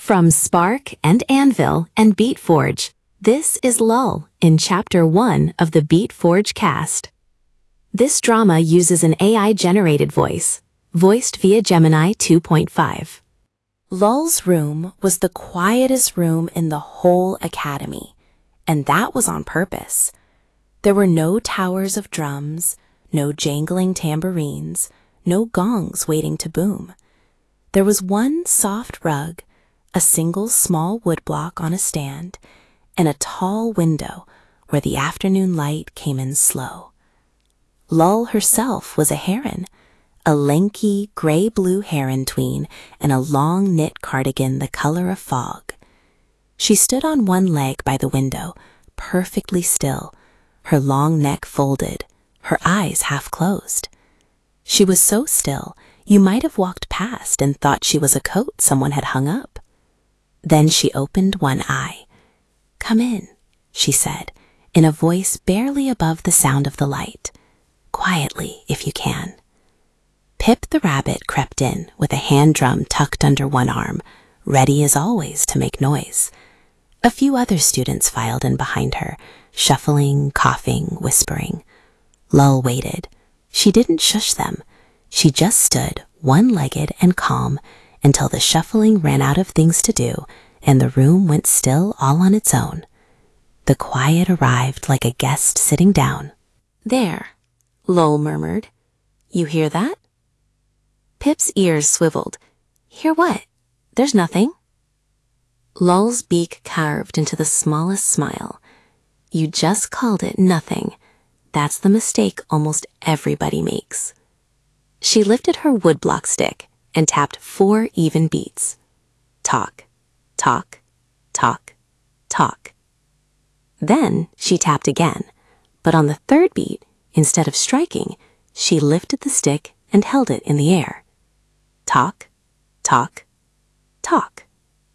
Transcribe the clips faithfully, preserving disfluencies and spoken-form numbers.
From Spark and Anvil and Beatforge, this is Lull in Chapter one of the Beatforge cast. This drama uses an A I-generated voice, voiced via Gemini two point five. Lull's room was the quietest room in the whole academy, and that was on purpose. There were no towers of drums, no jangling tambourines, no gongs waiting to boom. There was one soft rug, a single small woodblock on a stand, and a tall window where the afternoon light came in slow. Lull herself was a heron, a lanky gray-blue heron tween in a long knit cardigan the color of fog. She stood on one leg by the window, perfectly still, her long neck folded, her eyes half closed. She was so still, you might have walked past and thought she was a coat someone had hung up. Then she opened one eye. "Come in," she said, in a voice barely above the sound of the light. "Quietly, if you can." Pip the rabbit crept in with a hand drum tucked under one arm, ready as always to make noise. A few other students filed in behind her, shuffling, coughing, whispering. Lull waited. She didn't shush them. She just stood, one-legged and calm, until the shuffling ran out of things to do and the room went still all on its own. The quiet arrived like a guest sitting down. "There," Lull murmured. "You hear that?" Pip's ears swiveled. "Hear what? There's nothing." Lull's beak carved into the smallest smile. "You just called it nothing. That's the mistake almost everybody makes." She lifted her woodblock stick and tapped four even beats. Talk, talk, talk, talk. Then she tapped again, but on the third beat, instead of striking, she lifted the stick and held it in the air. Talk, talk, talk.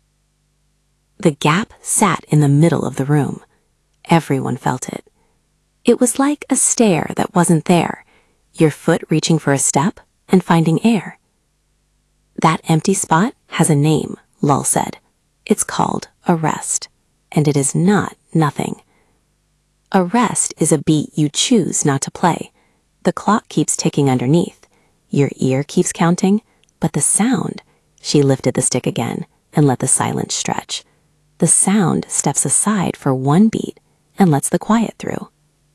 The gap sat in the middle of the room. Everyone felt it. It was like a stair that wasn't there, your foot reaching for a step and finding air. "That empty spot has a name," Lull said. "It's called a rest, and it is not nothing. A rest is a beat you choose not to play. The clock keeps ticking underneath. Your ear keeps counting, but the sound," she lifted the stick again and let the silence stretch. "The sound steps aside for one beat and lets the quiet through."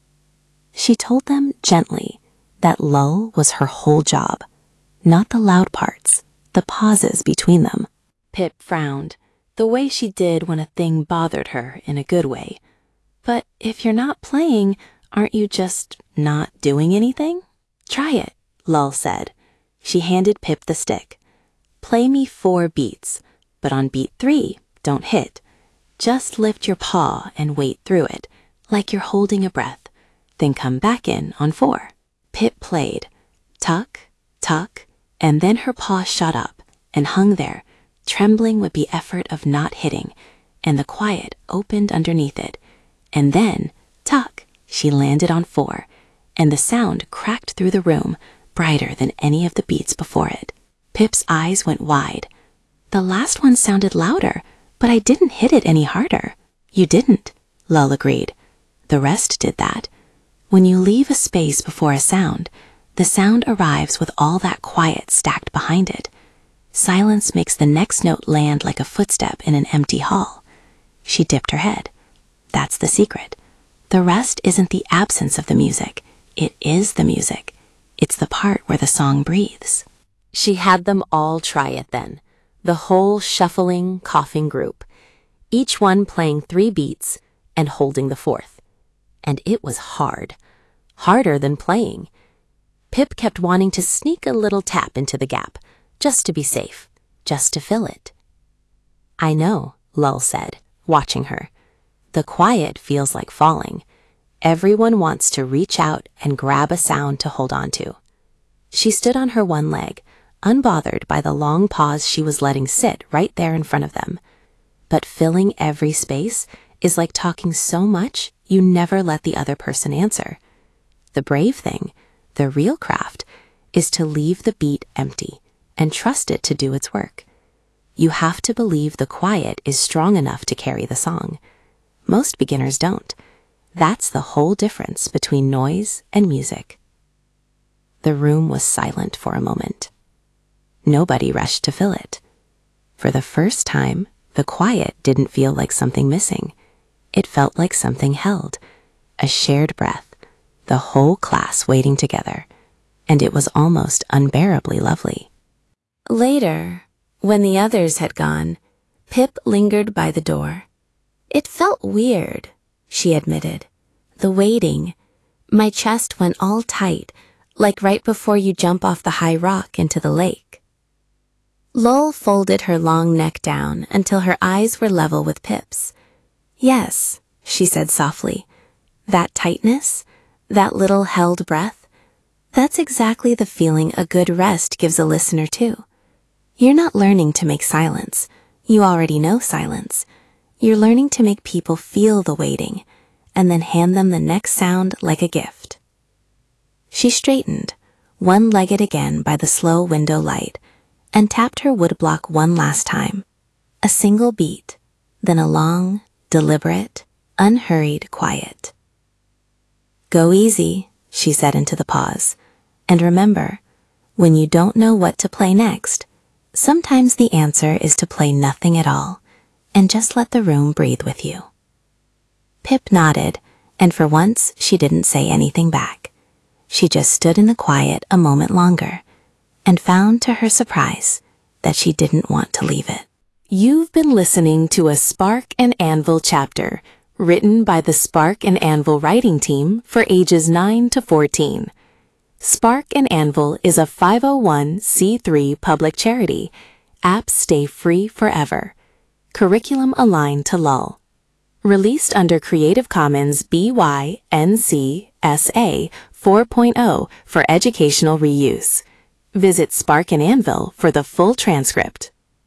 She told them gently that lull was her whole job, not the loud parts, the pauses between them. Pip frowned, the way she did when a thing bothered her in a good way. "But if you're not playing, aren't you just not doing anything?" "Try it," Lull said. She handed Pip the stick. "Play me four beats, but on beat three, don't hit. Just lift your paw and wait through it, like you're holding a breath. Then come back in on four." Pip played. Tuck, tuck, and then her paw shot up and hung there, trembling with the effort of not hitting, and the quiet opened underneath it. And then, tuck, she landed on four, and the sound cracked through the room, brighter than any of the beats before it. Pip's eyes went wide. "The last one sounded louder, but I didn't hit it any harder." "You didn't," Lull agreed. "The rest did that. When you leave a space before a sound, the sound arrives with all that quiet stacked behind it. Silence makes the next note land like a footstep in an empty hall." She dipped her head. "That's the secret. The rest isn't the absence of the music. It is the music. It's the part where the song breathes." She had them all try it then, the whole shuffling, coughing group, each one playing three beats and holding the fourth. And it was hard, harder than playing. Pip kept wanting to sneak a little tap into the gap, just to be safe, just to fill it. "I know," Lull said, watching her. "The quiet feels like falling. Everyone wants to reach out and grab a sound to hold on to." She stood on her one leg, unbothered by the long pause she was letting sit right there in front of them. But filling every space is like talking so much you never let the other person answer. The brave thing, the real craft, is to leave the beat empty and trust it to do its work. You have to believe the quiet is strong enough to carry the song. Most beginners don't. That's the whole difference between noise and music. The room was silent for a moment. Nobody rushed to fill it. For the first time, the quiet didn't feel like something missing. It felt like something held, a shared breath, the whole class waiting together, and it was almost unbearably lovely. Later, when the others had gone, Pip lingered by the door. It felt weird, she admitted. The waiting. My chest went all tight, like right before you jump off the high rock into the lake. Lowell folded her long neck down until her eyes were level with Pip's. Yes, she said softly. That tightness, that little held breath, that's exactly the feeling a good rest gives a listener too. You're not learning to make silence. You already know silence. You're learning to make people feel the waiting, and then hand them the next sound like a gift. She straightened, one-legged again by the slow window light, and tapped her woodblock one last time. A single beat, then a long, deliberate, unhurried quiet. Go easy, she said into the pause, and remember, when you don't know what to play next, sometimes the answer is to play nothing at all, and just let the room breathe with you. Pip nodded, and for once she didn't say anything back. She just stood in the quiet a moment longer, and found to her surprise that she didn't want to leave it. You've been listening to a Spark and Anvil chapter, written by the Spark and Anvil writing team for ages nine to fourteen. Spark and Anvil is a five oh one c three public charity. Apps stay free forever. Curriculum aligned to L U L. Released under Creative Commons B Y N C S A four point oh for educational reuse. Visit Spark and Anvil for the full transcript.